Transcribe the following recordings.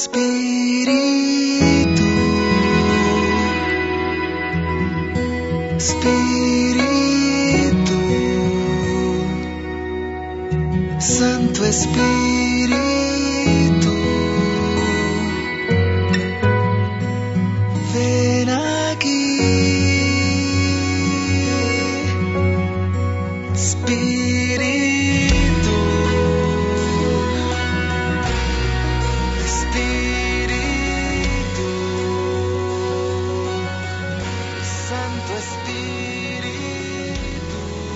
Espíritu, Espíritu, Santo Espíritu, ven aquí. Espíritu, Espíritu, Santo Espíritu,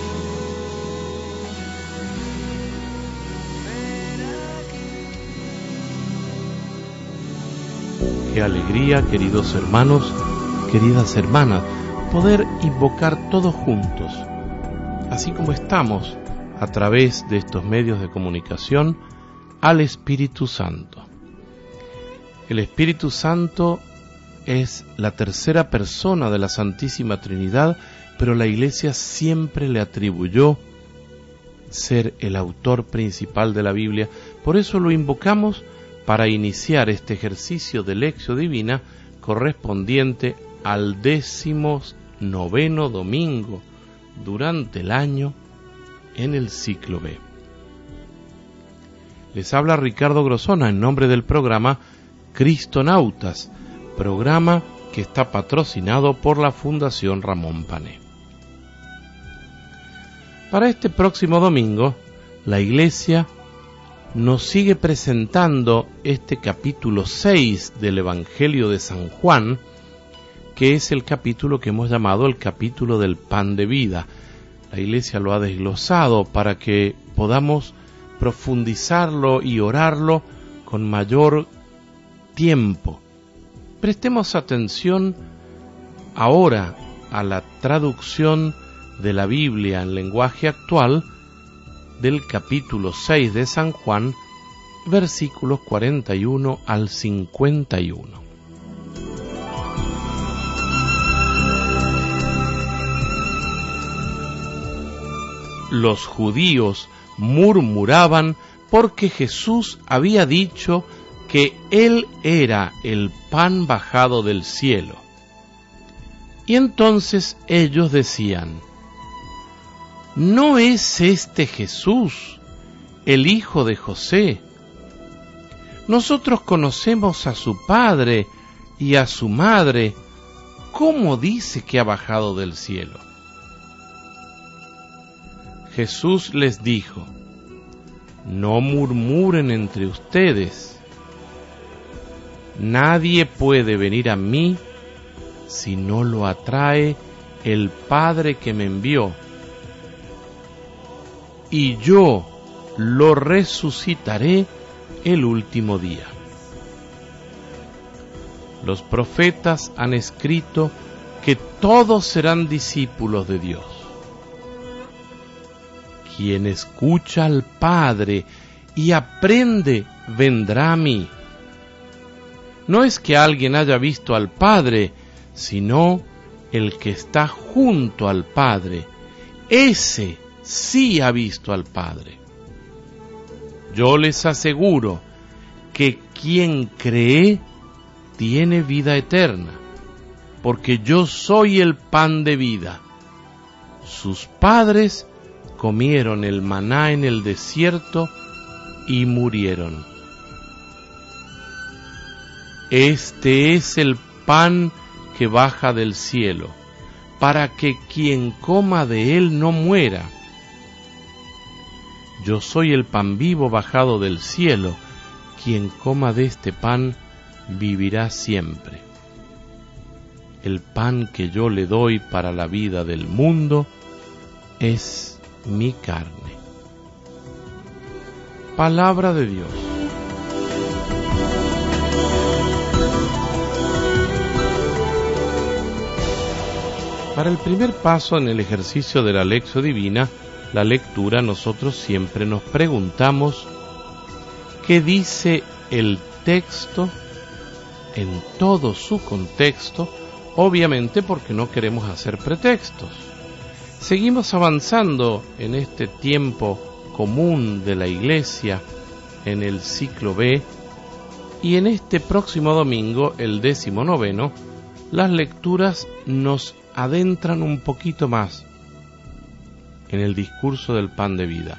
ven aquí. Qué alegría, queridos hermanos, queridas hermanas, poder invocar todos juntos, así como estamos, a través de estos medios de comunicación, al Espíritu Santo. El Espíritu Santo es la tercera persona de la Santísima Trinidad, pero la Iglesia siempre le atribuyó ser el autor principal de la Biblia. Por eso lo invocamos para iniciar este ejercicio de Lectio Divina correspondiente al 19º domingo durante el año en el ciclo B. Les habla Ricardo Grosona en nombre del programa Cristonautas, programa que está patrocinado por la Fundación Ramón Pané. Para este próximo domingo, la Iglesia nos sigue presentando este capítulo 6 del Evangelio de San Juan, que es el capítulo que hemos llamado el capítulo del pan de vida. La Iglesia lo ha desglosado para que podamos profundizarlo y orarlo con mayor tiempo. Prestemos atención ahora a la traducción de la Biblia en lenguaje actual del capítulo 6 de San Juan, versículos 41 al 51. Los judíos murmuraban porque Jesús había dicho que Él era el pan bajado del cielo. Y entonces ellos decían: ¿no es este Jesús, el hijo de José? Nosotros conocemos a su padre y a su madre. ¿Cómo dice que ha bajado del cielo? Jesús les dijo: no murmuren entre ustedes. Nadie puede venir a mí si no lo atrae el Padre que me envió, y yo lo resucitaré el último día. Los profetas han escrito que todos serán discípulos de Dios. Quien escucha al Padre y aprende, vendrá a mí. No es que alguien haya visto al Padre, sino el que está junto al Padre. Ese sí ha visto al Padre. Yo les aseguro que quien cree tiene vida eterna, porque yo soy el pan de vida. Sus padres comieron el maná en el desierto y murieron. Este es el pan que baja del cielo, para que quien coma de él no muera. Yo soy el pan vivo bajado del cielo. Quien coma de este pan vivirá siempre. El pan que yo le doy para la vida del mundo es mi carne. Palabra de Dios. Para el primer paso en el ejercicio de la Lectio Divina, la lectura, nosotros siempre nos preguntamos ¿qué dice el texto en todo su contexto? Obviamente porque no queremos hacer pretextos. Seguimos avanzando en este tiempo común de la Iglesia en el ciclo B Y en este próximo domingo, el 19º, las lecturas nos adentran un poquito más en el discurso del pan de vida.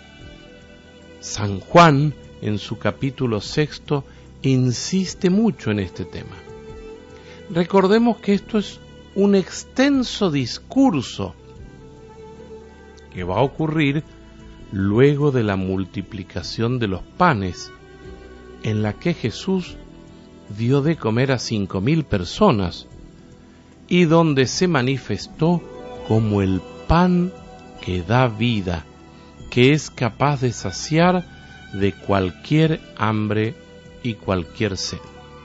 San Juan, en su capítulo 6, insiste mucho en este tema. Recordemos que esto es un extenso discurso que va a ocurrir luego de la multiplicación de los panes, en la que Jesús dio de comer a 5.000 personas y donde se manifestó como el pan que da vida, que es capaz de saciar de cualquier hambre y cualquier sed.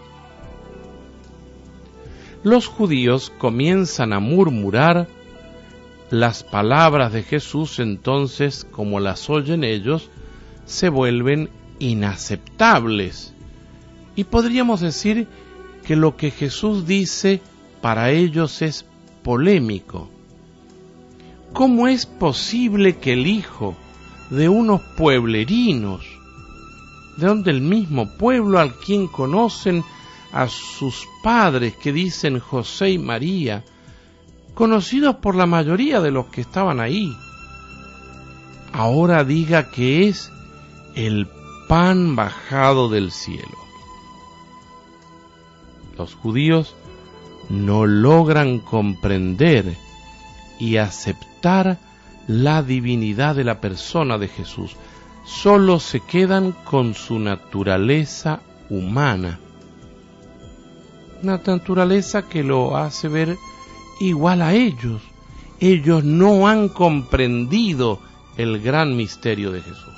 Los judíos comienzan a murmurar las palabras de Jesús, entonces, como las oyen ellos, se vuelven inaceptables. Y podríamos decir que lo que Jesús dice para ellos es polémico. ¿Cómo es posible que el hijo de unos pueblerinos, del mismo pueblo al quien conocen a sus padres, que dicen José y María, conocidos por la mayoría de los que estaban ahí, ahora diga que es el pan bajado del cielo? Los judíos no logran comprender y aceptar la divinidad de la persona de Jesús. Solo se quedan con su naturaleza humana, una naturaleza que lo hace ver igual a ellos. Ellos no han comprendido el gran misterio de Jesús.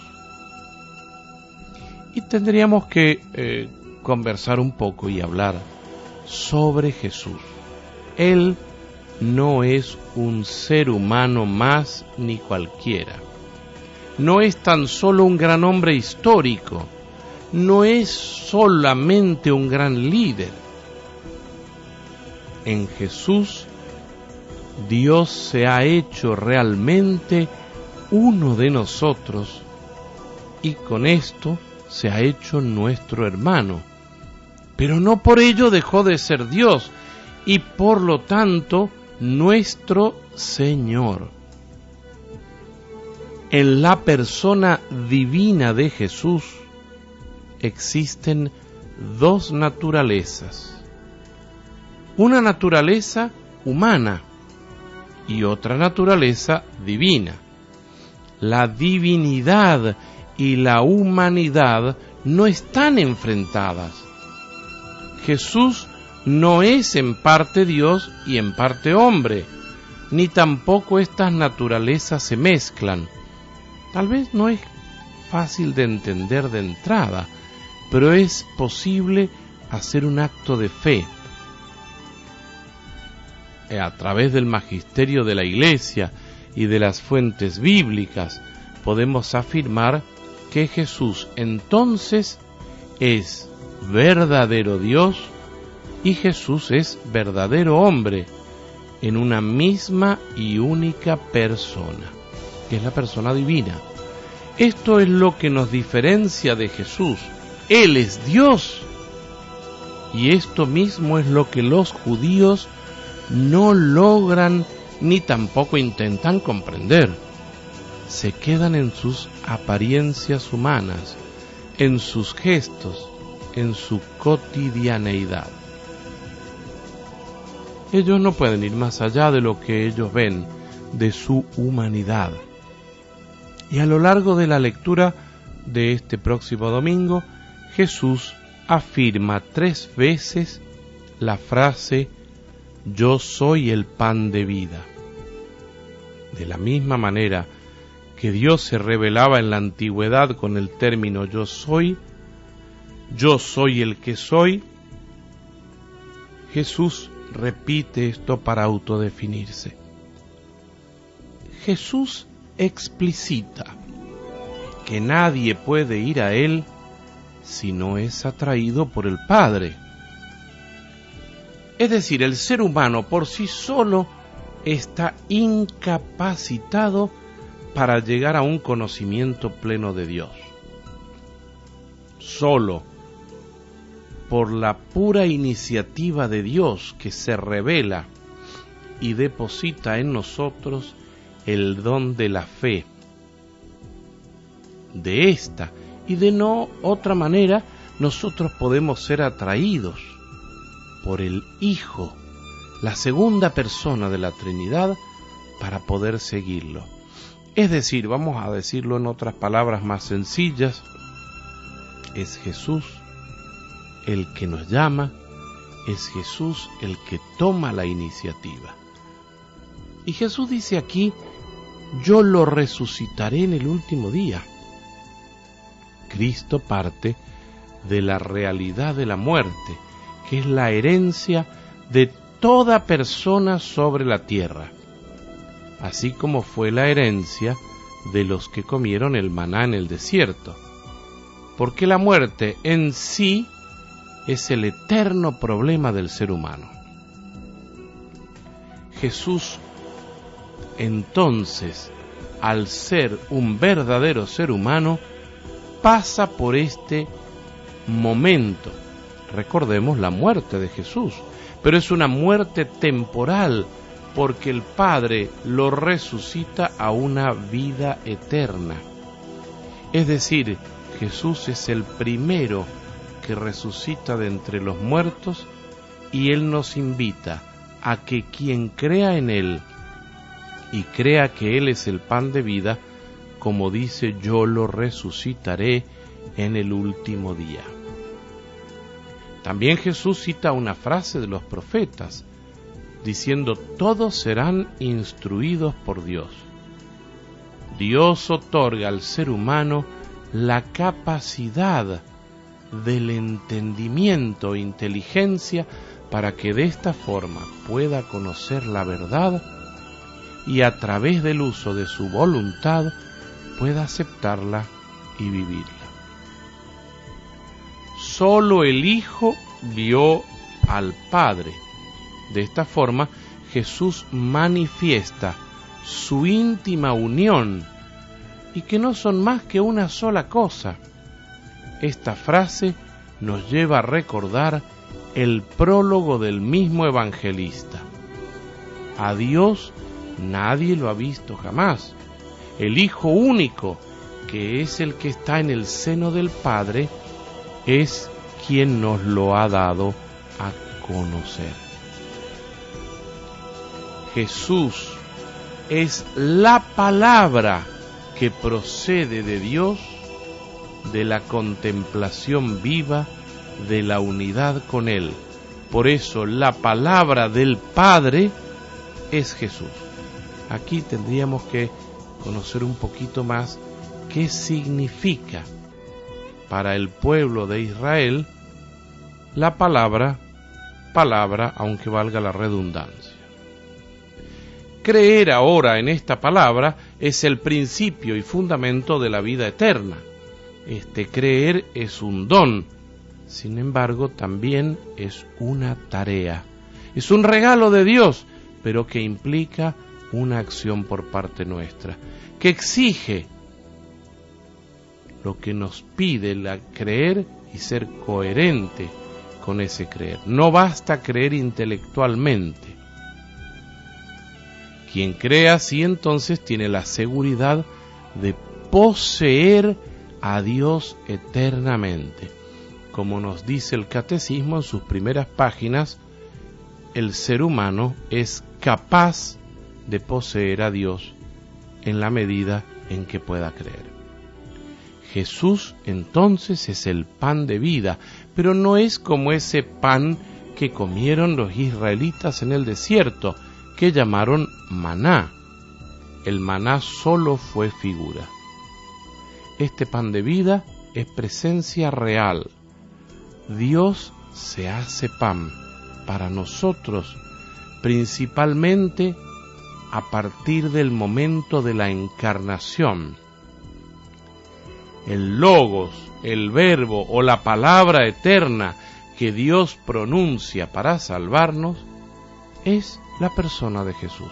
Y tendríamos que conversar un poco y hablar sobre Jesús. Él no es un ser humano más ni cualquiera. No es tan solo un gran hombre histórico. No es solamente un gran líder. En Jesús, Dios se ha hecho realmente uno de nosotros y con esto se ha hecho nuestro hermano. Pero no por ello dejó de ser Dios y por lo tanto nuestro Señor. En la persona divina de Jesús existen dos naturalezas. Una naturaleza humana y otra naturaleza divina. La divinidad y la humanidad no están enfrentadas. Jesús no es en parte Dios y en parte hombre, ni tampoco estas naturalezas se mezclan. Tal vez no es fácil de entender de entrada, pero es posible hacer un acto de fe. A través del magisterio de la Iglesia y de las fuentes bíblicas podemos afirmar que Jesús entonces es verdadero Dios y Jesús es verdadero hombre en una misma y única persona, que es la persona divina. Esto es lo que nos diferencia de Jesús. Él es Dios. Y esto mismo es lo que los judíos no logran ni tampoco intentan comprender. Se quedan en sus apariencias humanas, en sus gestos, en su cotidianeidad. Ellos no pueden ir más allá de lo que ellos ven, de su humanidad. Y a lo largo de la lectura de este próximo domingo, Jesús afirma 3 veces la frase «Yo soy el pan de vida». De la misma manera que Dios se revelaba en la antigüedad con el término «yo soy el que soy», Jesús repite esto para autodefinirse. Jesús explicita que nadie puede ir a Él si no es atraído por el Padre. Es decir, el ser humano por sí solo está incapacitado para llegar a un conocimiento pleno de Dios. Solo por la pura iniciativa de Dios que se revela y deposita en nosotros el don de la fe. De esta y de no otra manera, nosotros podemos ser atraídos por el Hijo, la segunda persona de la Trinidad, para poder seguirlo. Es decir, vamos a decirlo en otras palabras más sencillas, es Jesús el que nos llama, es Jesús el que toma la iniciativa. Y Jesús dice aquí, yo lo resucitaré en el último día. Cristo parte de la realidad de la muerte, que es la herencia de toda persona sobre la tierra, así como fue la herencia de los que comieron el maná en el desierto, porque la muerte en sí es el eterno problema del ser humano. Jesús, entonces, al ser un verdadero ser humano, pasa por este momento. Recordemos la muerte de Jesús, pero es una muerte temporal, porque el Padre lo resucita a una vida eterna. Es decir, Jesús es el primero que resucita de entre los muertos, y Él nos invita a que quien crea en Él y crea que Él es el pan de vida, como dice, yo lo resucitaré en el último día. También Jesús cita una frase de los profetas, diciendo, todos serán instruidos por Dios. Dios otorga al ser humano la capacidad del entendimiento e inteligencia para que de esta forma pueda conocer la verdad y a través del uso de su voluntad pueda aceptarla y vivirla. Solo el Hijo vio al Padre. De esta forma, Jesús manifiesta su íntima unión y que no son más que una sola cosa. Esta frase nos lleva a recordar el prólogo del mismo evangelista. A Dios nadie lo ha visto jamás. El Hijo único, que es el que está en el seno del Padre, es quien nos lo ha dado a conocer. Jesús es la palabra que procede de Dios, de la contemplación viva de la unidad con Él. Por eso la palabra del Padre es Jesús. Aquí tendríamos que conocer un poquito más qué significa para el pueblo de Israel la palabra, aunque valga la redundancia. Creer ahora en esta palabra es el principio y fundamento de la vida eterna. Este creer es un don, sin embargo también es una tarea. Es un regalo de Dios, pero que implica una acción por parte nuestra, que exige lo que nos pide la creer y ser coherente con ese creer. No basta creer intelectualmente. Quien cree así entonces tiene la seguridad de poseer a Dios eternamente. Como nos dice el Catecismo en sus primeras páginas, el ser humano es capaz de poseer a Dios en la medida en que pueda creer. Jesús entonces es el pan de vida, pero no es como ese pan que comieron los israelitas en el desierto, que llamaron maná. El maná solo fue figura. Este pan de vida es presencia real. Dios se hace pan para nosotros, principalmente a partir del momento de la encarnación. El Logos, el Verbo o la palabra eterna que Dios pronuncia para salvarnos es la persona de Jesús.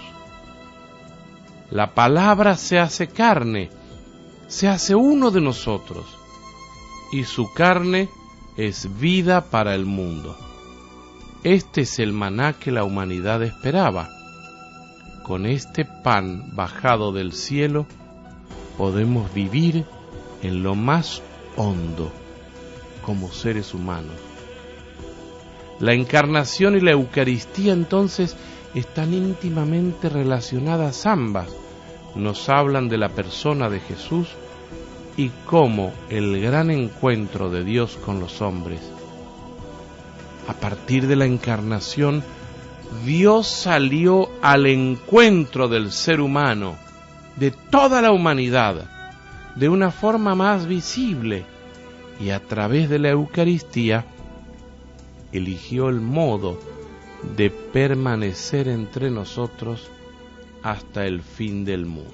La palabra se hace carne, se hace uno de nosotros, y su carne es vida para el mundo. Este es el maná que la humanidad esperaba. Con este pan bajado del cielo podemos vivir en lo más hondo como seres humanos. La encarnación y la Eucaristía entonces están íntimamente relacionadas ambas. Nos hablan de la persona de Jesús y cómo el gran encuentro de Dios con los hombres. A partir de la encarnación, Dios salió al encuentro del ser humano, de toda la humanidad, de una forma más visible, y a través de la Eucaristía eligió el modo de permanecer entre nosotros hasta el fin del mundo.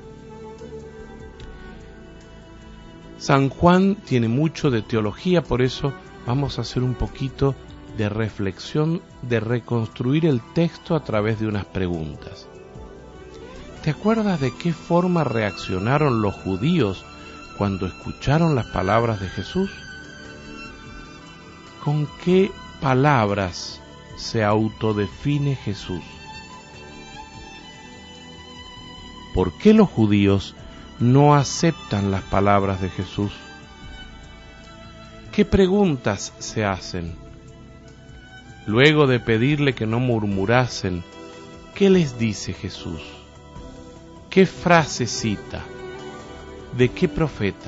San Juan tiene mucho de teología, por eso vamos a hacer un poquito de reflexión, de reconstruir el texto a través de unas preguntas. ¿Te acuerdas de qué forma reaccionaron los judíos cuando escucharon las palabras de Jesús? ¿Con qué palabras se autodefine Jesús? ¿Por qué los judíos no aceptan las palabras de Jesús? ¿Qué preguntas se hacen? Luego de pedirle que no murmurasen, ¿qué les dice Jesús? ¿Qué frase cita? ¿De qué profeta?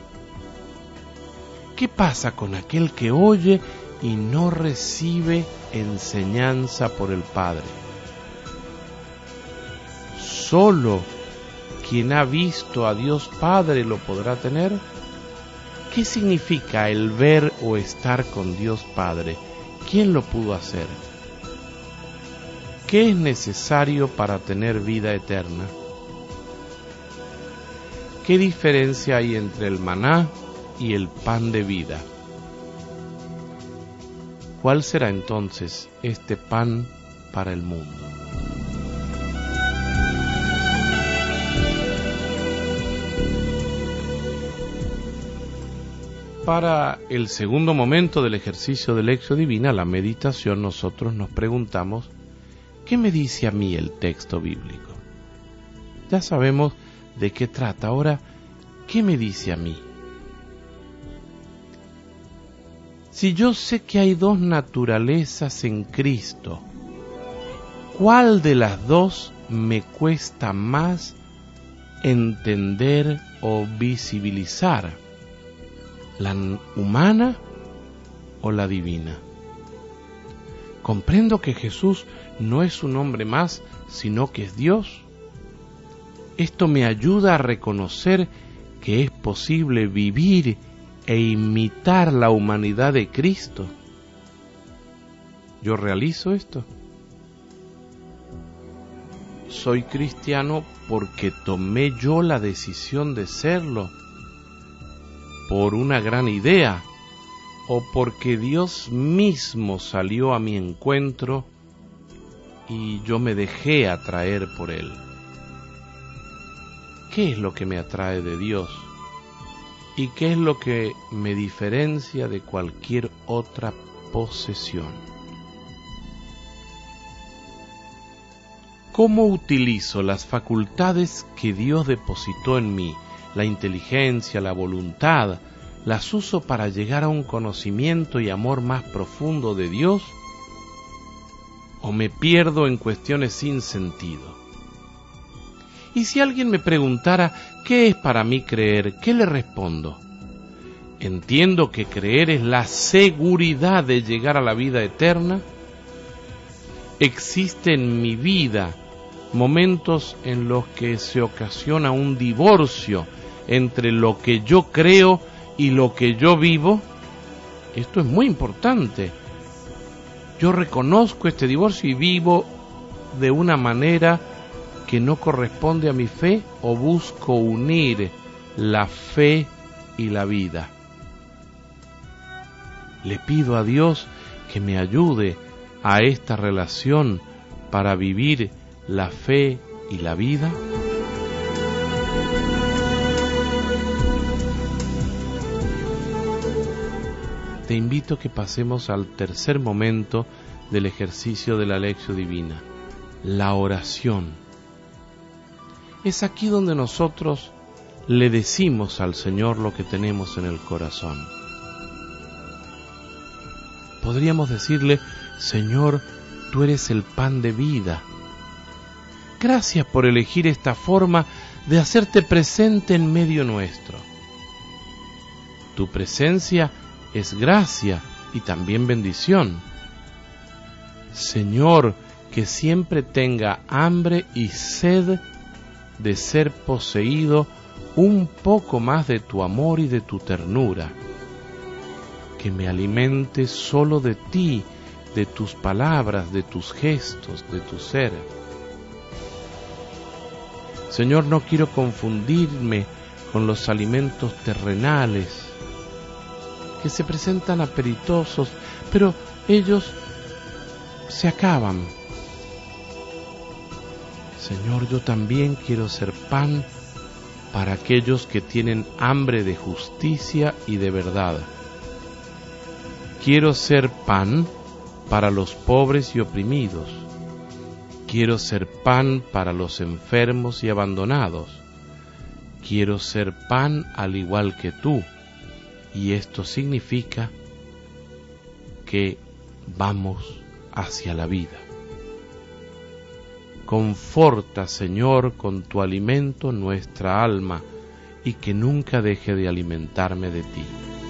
¿Qué pasa con aquel que oye y no recibe enseñanza por el Padre? ¿Solo quien ha visto a Dios Padre lo podrá tener? ¿Qué significa el ver o estar con Dios Padre? ¿Quién lo pudo hacer? ¿Qué es necesario para tener vida eterna? ¿Qué diferencia hay entre el maná y el pan de vida? ¿Cuál será entonces este pan para el mundo? Para el segundo momento del ejercicio de Lectio Divina, la meditación, nosotros nos preguntamos, ¿qué me dice a mí el texto bíblico? Ya sabemos de qué trata. Ahora, ¿qué me dice a mí? Si yo sé que hay dos naturalezas en Cristo, ¿cuál de las dos me cuesta más entender o visibilizar? ¿La humana o la divina? Comprendo que Jesús no es un hombre más, sino que es Dios. Esto me ayuda a reconocer que es posible vivir e imitar la humanidad de Cristo. ¿Yo realizo esto? ¿Soy cristiano porque tomé yo la decisión de serlo? ¿Por una gran idea? ¿O porque Dios mismo salió a mi encuentro y yo me dejé atraer por Él? ¿Qué es lo que me atrae de Dios? ¿Y qué es lo que me diferencia de cualquier otra posesión? ¿Cómo utilizo las facultades que Dios depositó en mí? La inteligencia, la voluntad, ¿las uso para llegar a un conocimiento y amor más profundo de Dios? ¿O me pierdo en cuestiones sin sentido? Y si alguien me preguntara, ¿qué es para mí creer? ¿Qué le respondo? Entiendo que creer es la seguridad de llegar a la vida eterna. Existe en mi vida momentos en los que se ocasiona un divorcio entre lo que yo creo y lo que yo vivo. Esto es muy importante. Yo reconozco este divorcio y vivo de una manera que no corresponde a mi fe, o busco unir la fe y la vida. Le pido a Dios que me ayude a esta relación para vivir la fe y la vida. te invito a que pasemos al tercer momento del ejercicio de la Lectio Divina, la oración. Es aquí donde nosotros le decimos al Señor lo que tenemos en el corazón. Podríamos decirle: Señor, tú eres el pan de vida. Gracias por elegir esta forma de hacerte presente en medio nuestro. Tu presencia es gracia y también bendición. Señor, que siempre tenga hambre y sed de ser poseído un poco más de tu amor y de tu ternura. Que me alimente solo de ti, de tus palabras, de tus gestos, de tu ser. Señor, no quiero confundirme con los alimentos terrenales que se presentan apetitosos, pero ellos se acaban. Señor, yo también quiero ser pan para aquellos que tienen hambre de justicia y de verdad. Quiero ser pan para los pobres y oprimidos. Quiero ser pan para los enfermos y abandonados. Quiero ser pan al igual que tú. Y esto significa que vamos hacia la vida. Conforta, Señor, con tu alimento nuestra alma, y que nunca deje de alimentarme de ti.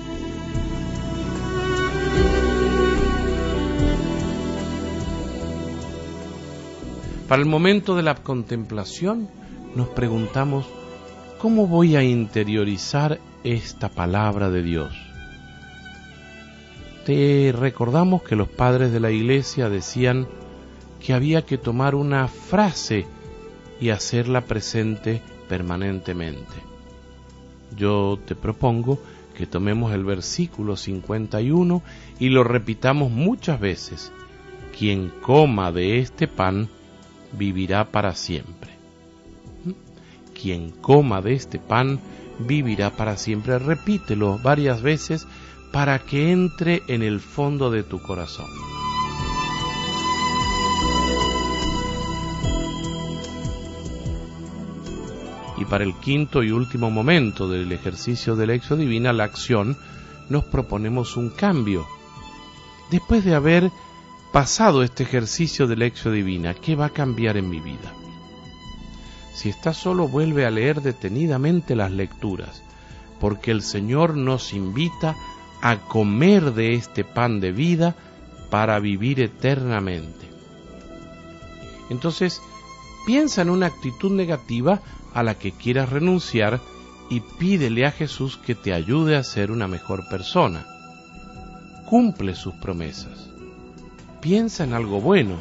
Para el momento de la contemplación, nos preguntamos: ¿cómo voy a interiorizar esta palabra de Dios? Te recordamos que los padres de la Iglesia decían que había que tomar una frase y hacerla presente permanentemente. Yo te propongo que tomemos el versículo 51 y lo repitamos muchas veces: quien coma de este pan vivirá para siempre. Quien coma de este pan vivirá para siempre. Repítelo varias veces para que entre en el fondo de tu corazón. Y para el quinto y último momento del ejercicio de la Lectio Divina, la acción, nos proponemos un cambio. Después de haber pasado este ejercicio de Lectio Divina, ¿qué va a cambiar en mi vida? Si estás solo, vuelve a leer detenidamente las lecturas, porque el Señor nos invita a comer de este pan de vida para vivir eternamente. Entonces, piensa en una actitud negativa a la que quieras renunciar y pídele a Jesús que te ayude a ser una mejor persona. Cumple sus promesas. Piensa en algo bueno,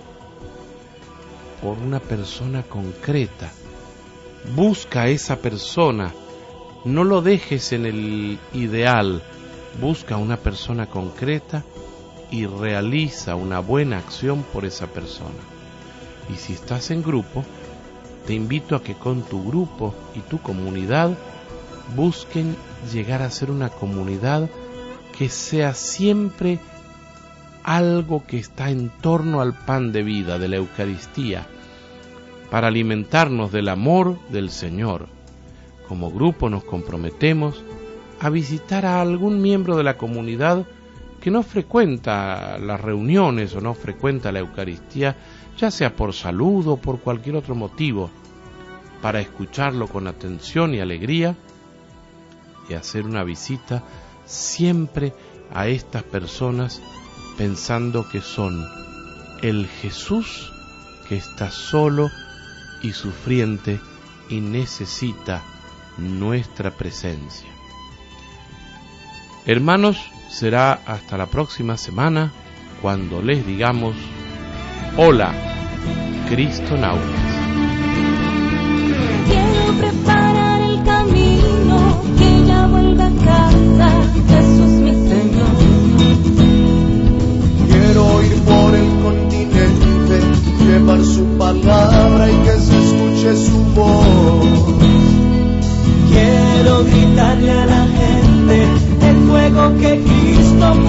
por una persona concreta. Busca a esa persona, no lo dejes en el ideal. Busca a una persona concreta y realiza una buena acción por esa persona. Y si estás en grupo, te invito a que con tu grupo y tu comunidad busquen llegar a ser una comunidad que sea siempre algo que está en torno al pan de vida, de la Eucaristía, para alimentarnos del amor del Señor. Como grupo nos comprometemos a visitar a algún miembro de la comunidad que no frecuenta las reuniones o no frecuenta la Eucaristía, ya sea por salud o por cualquier otro motivo, para escucharlo con atención y alegría y hacer una visita siempre a estas personas pensando que son el Jesús que está solo y sufriente y necesita nuestra presencia. Hermanos, será hasta la próxima semana cuando les digamos: hola, Cristonautas. Quiero preparar el camino, que ya vuelva a casa, Jesús mi Señor. Quiero ir por el continente, llevar su palabra y que se escuche su voz. Quiero gritarle a la gente el fuego que Cristo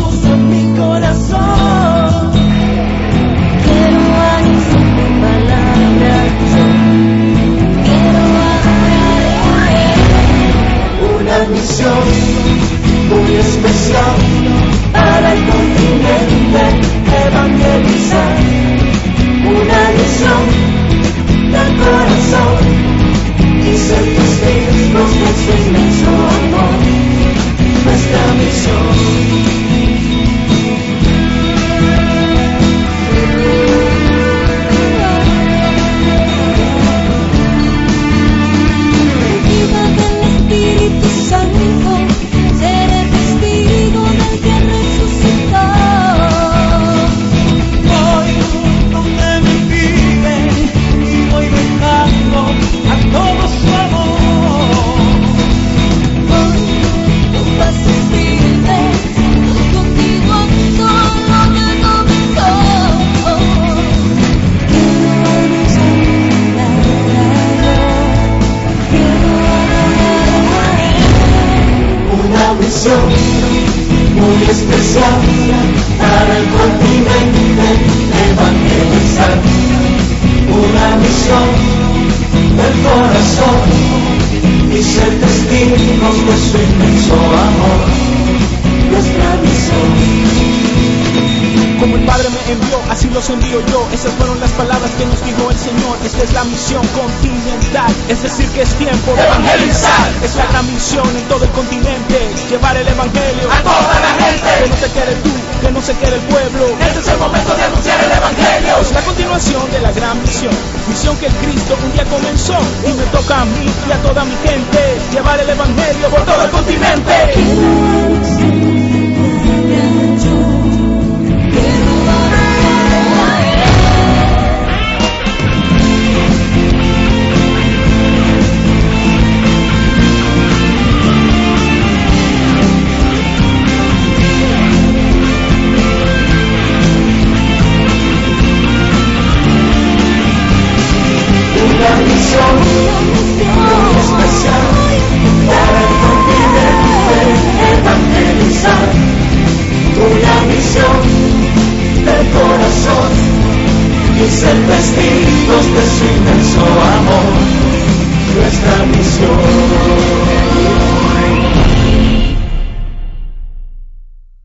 misión muy especial para el continente, evangelizar. Una misión del corazón y ser testigos de su inmenso amor. Nuestra misión. Como el Padre me envió, así los envío yo. Esas fueron las palabras que nos dijo el Señor. Esta es la misión continental, es decir que es tiempo de evangelizar. Es la gran misión en todo el continente, llevar el evangelio a toda la gente. Que no se quede tú, que no se quede el pueblo. Este es el momento de anunciar el evangelio. Es la continuación de la gran misión, misión que el Cristo un día comenzó. Y me toca a mí y a toda mi gente llevar el evangelio por todo el continente.